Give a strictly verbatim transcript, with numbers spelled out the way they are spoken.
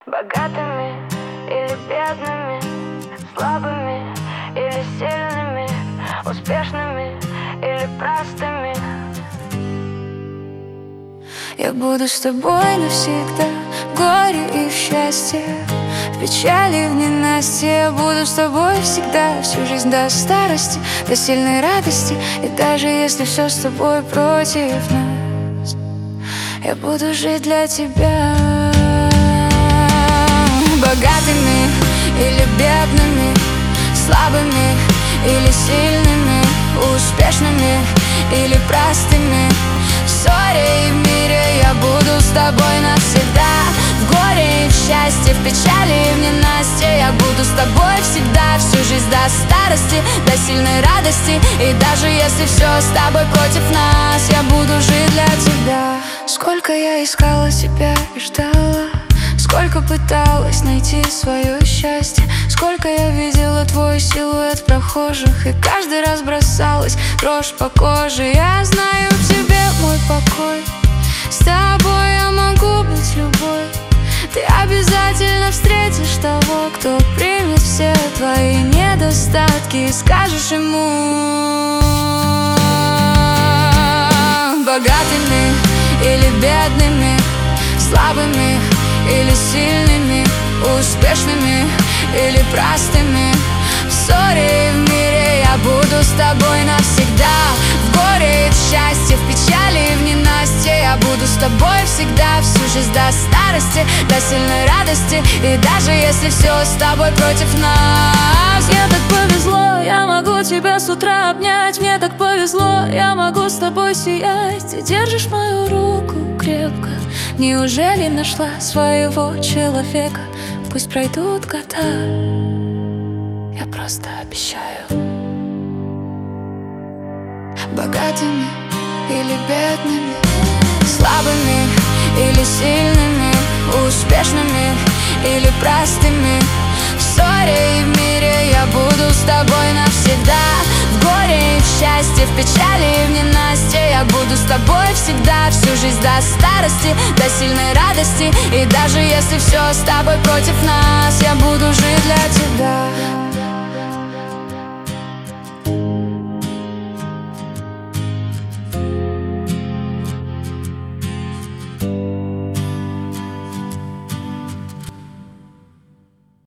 Богатыми или бедными, слабыми или сильными, успешными или простыми. Я буду с тобой навсегда, в горе и в счастье, в печали и в ненастье. Я буду с тобой всегда, всю жизнь до старости, до сильной радости. И даже если все с тобой против нас, я буду жить для тебя. Богатыми или бедными, слабыми или сильными, успешными или простыми, в ссоре и в мире я буду с тобой навсегда. В горе и в счастье, в печали и в ненастье я буду с тобой всегда, всю жизнь до старости, до сильной радости. И даже если все с тобой против нас, я буду жить для тебя. Сколько я искала тебя и ждала, сколько пыталась найти свое счастье, сколько я видела твой силуэт в прохожих, и каждый раз бросалась дрожь по коже. Я знаю в тебе мой покой, с тобой я могу быть любой. Ты обязательно встретишь того, кто примет все твои недостатки и скажешь ему: богатыми или бедными, слабыми или сильными, успешными или простыми, в ссоре и в мире я буду с тобой навсегда. В горе и в счастье, в печали и в ненастье я буду с тобой всегда, всю жизнь до старости, до сильной радости. И даже если все с тобой против нас. Мне так повезло, я могу тебя с утра обнять. Мне так повезло, я могу с тобой сиять. Ты держишь мою руку крепко. Неужели нашла своего человека? Пусть пройдут года, я просто обещаю. Богатыми или бедными, слабыми или сильными, успешными или простыми, в ссоре и в мире я буду с тобой навсегда. В горе и в счастье, в печали и в ненастье я буду с тобой всегда, всю жизнь до старости, до сильной радости. И даже если все с тобой против нас, я буду жить для тебя.